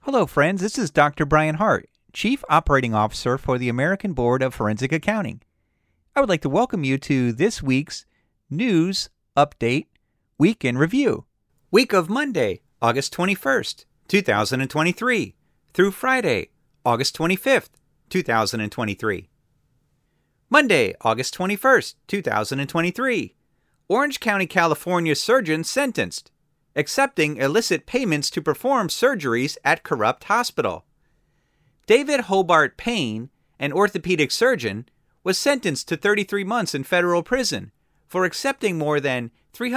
Hello, friends. This is Dr. Brian Hart, Chief Operating Officer for the American Board of Forensic Accounting. I would like to welcome you to this week's News Update Week in Review. Week of Monday, August 21st, 2023, through Friday, August 25th, 2023. Monday, August 21st, 2023. Orange County, California surgeon sentenced, accepting illicit payments to perform surgeries at corrupt hospital. David Hobart Payne, an orthopedic surgeon, was sentenced to 33 months in federal prison for accepting more than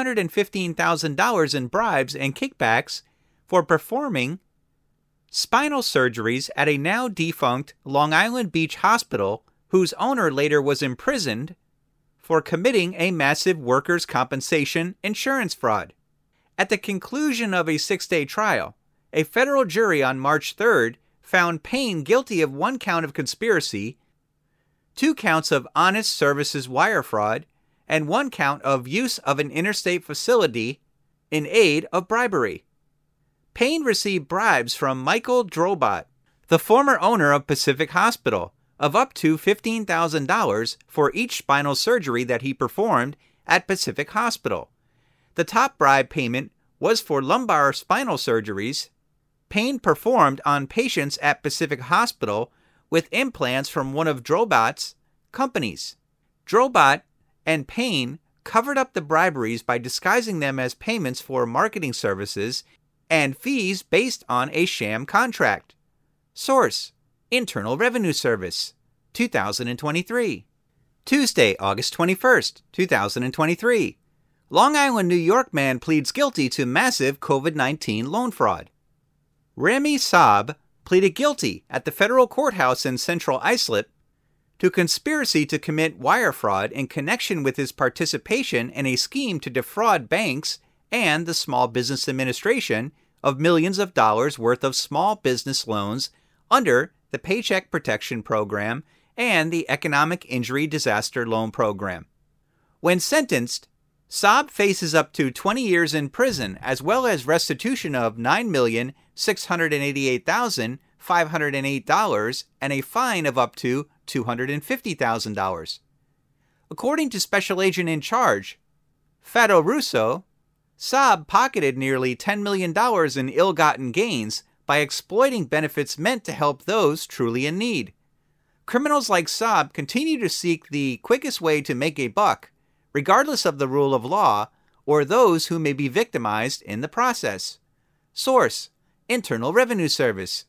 $315,000 in bribes and kickbacks for performing spinal surgeries at a now-defunct Long Island Beach hospital whose owner later was imprisoned for committing a massive workers' compensation insurance fraud. At the conclusion of a 6-day trial, a federal jury on March 3rd found Payne guilty of 1 count of conspiracy, 2 counts of honest services wire fraud, and 1 count of use of an interstate facility in aid of bribery. Payne received bribes from Michael Drobot, the former owner of Pacific Hospital, of up to $15,000 for each spinal surgery that he performed at Pacific Hospital. The top bribe payment was for lumbar spinal surgeries Payne performed on patients at Pacific Hospital with implants from one of Drobot's companies. Drobot and Payne covered up the briberies by disguising them as payments for marketing services and fees based on a sham contract. Source: Internal Revenue Service, 2023. Tuesday, August 21st, 2023. Long Island, New York man pleads guilty to massive COVID-19 loan fraud. Rami Saab pleaded guilty at the federal courthouse in Central Islip to conspiracy to commit wire fraud in connection with his participation in a scheme to defraud banks and the Small Business Administration of millions of dollars worth of small business loans under the Paycheck Protection Program and the Economic Injury Disaster Loan Program. When sentenced, Saab faces up to 20 years in prison as well as restitution of $9,688,508 and a fine of up to $250,000. According to Special Agent in Charge, Fado Russo, Saab pocketed nearly $10 million in ill-gotten gains by exploiting benefits meant to help those truly in need. Criminals like Saab continue to seek the quickest way to make a buck, regardless of the rule of law or those who may be victimized in the process. Source: Internal Revenue Service,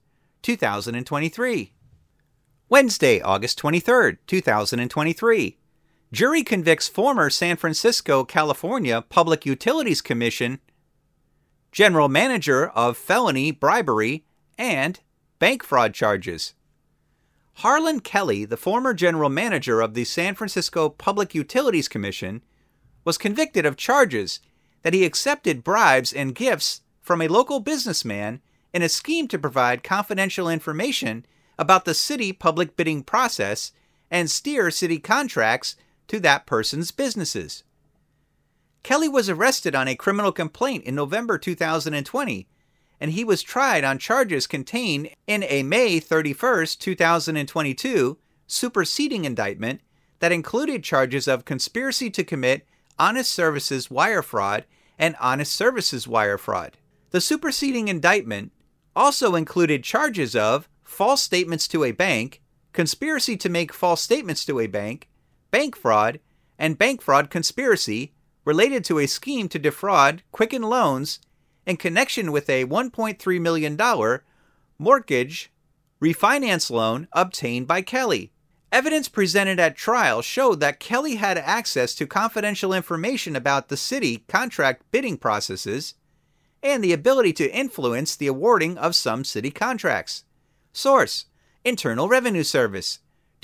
2023. Wednesday, August 23rd, 2023. Jury convicts former San Francisco, California Public Utilities Commission general manager of felony bribery and bank fraud charges. Harlan Kelly, the former general manager of the San Francisco Public Utilities Commission, was convicted of charges that he accepted bribes and gifts from a local businessman in a scheme to provide confidential information about the city public bidding process and steer city contracts to that person's businesses. Kelly was arrested on a criminal complaint in November 2020, and he was tried on charges contained in a May 31, 2022 superseding indictment that included charges of conspiracy to commit honest services wire fraud and honest services wire fraud. The superseding indictment also included charges of false statements to a bank, conspiracy to make false statements to a bank fraud, and bank fraud conspiracy related to a scheme to defraud Quicken Loans in connection with a $1.3 million mortgage refinance loan obtained by Kelly. Evidence presented at trial showed that Kelly had access to confidential information about the city contract bidding processes and the ability to influence the awarding of some city contracts. Source: Internal Revenue Service,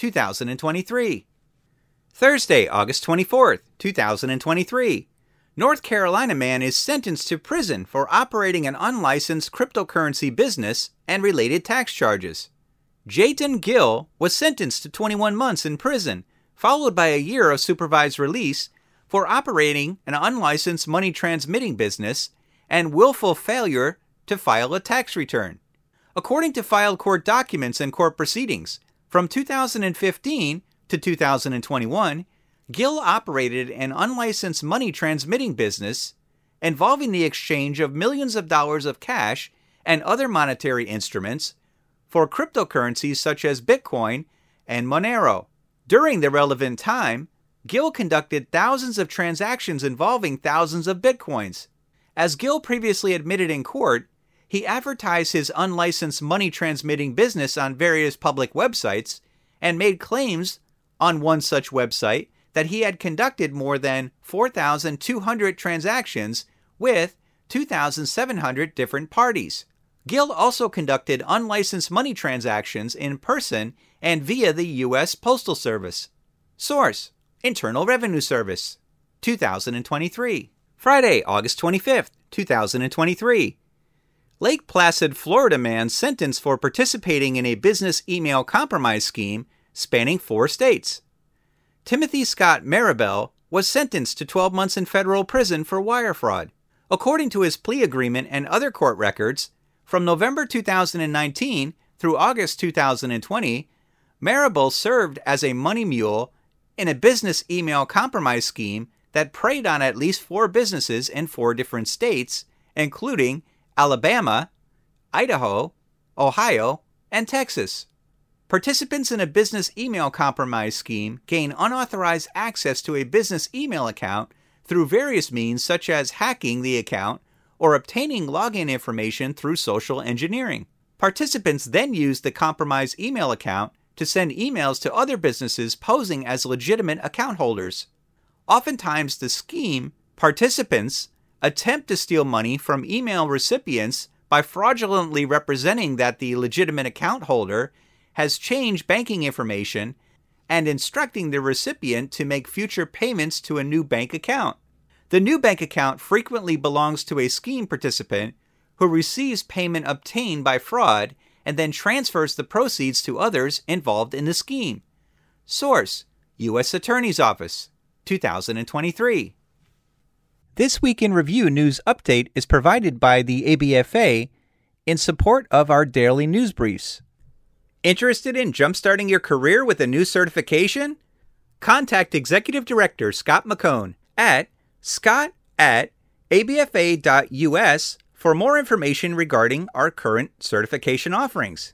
2023. Thursday, August 24th, 2023. North Carolina man is sentenced to prison for operating an unlicensed cryptocurrency business and related tax charges. Jayton Gill was sentenced to 21 months in prison, followed by a year of supervised release for operating an unlicensed money transmitting business and willful failure to file a tax return. According to filed court documents and court proceedings, from 2015 to 2021, Gill operated an unlicensed money transmitting business involving the exchange of millions of dollars of cash and other monetary instruments for cryptocurrencies such as Bitcoin and Monero. During the relevant time, Gill conducted thousands of transactions involving thousands of Bitcoins. As Gill previously admitted in court, he advertised his unlicensed money transmitting business on various public websites and made claims on one such website that he had conducted more than 4,200 transactions with 2,700 different parties. Gill also conducted unlicensed money transactions in person and via the U.S. Postal Service. Source: Internal Revenue Service, 2023. Friday, August 25th, 2023. Lake Placid, Florida man sentenced for participating in a business email compromise scheme spanning 4 states. Timothy Scott Maribel was sentenced to 12 months in federal prison for wire fraud. According to his plea agreement and other court records, from November 2019 through August 2020, Maribel served as a money mule in a business email compromise scheme that preyed on at least 4 businesses in 4 different states, including Alabama, Idaho, Ohio, and Texas. Participants in a business email compromise scheme gain unauthorized access to a business email account through various means such as hacking the account or obtaining login information through social engineering. Participants then use the compromised email account to send emails to other businesses posing as legitimate account holders. Oftentimes, the scheme participants attempt to steal money from email recipients by fraudulently representing that the legitimate account holder has changed banking information and instructing the recipient to make future payments to a new bank account. The new bank account frequently belongs to a scheme participant who receives payment obtained by fraud and then transfers the proceeds to others involved in the scheme. Source: U.S. Attorney's Office, 2023. This Week in Review news update is provided by the ABFA in support of our daily news briefs. Interested in jumpstarting your career with a new certification? Contact Executive Director Scott McCone at scott@abfa.us for more information regarding our current certification offerings.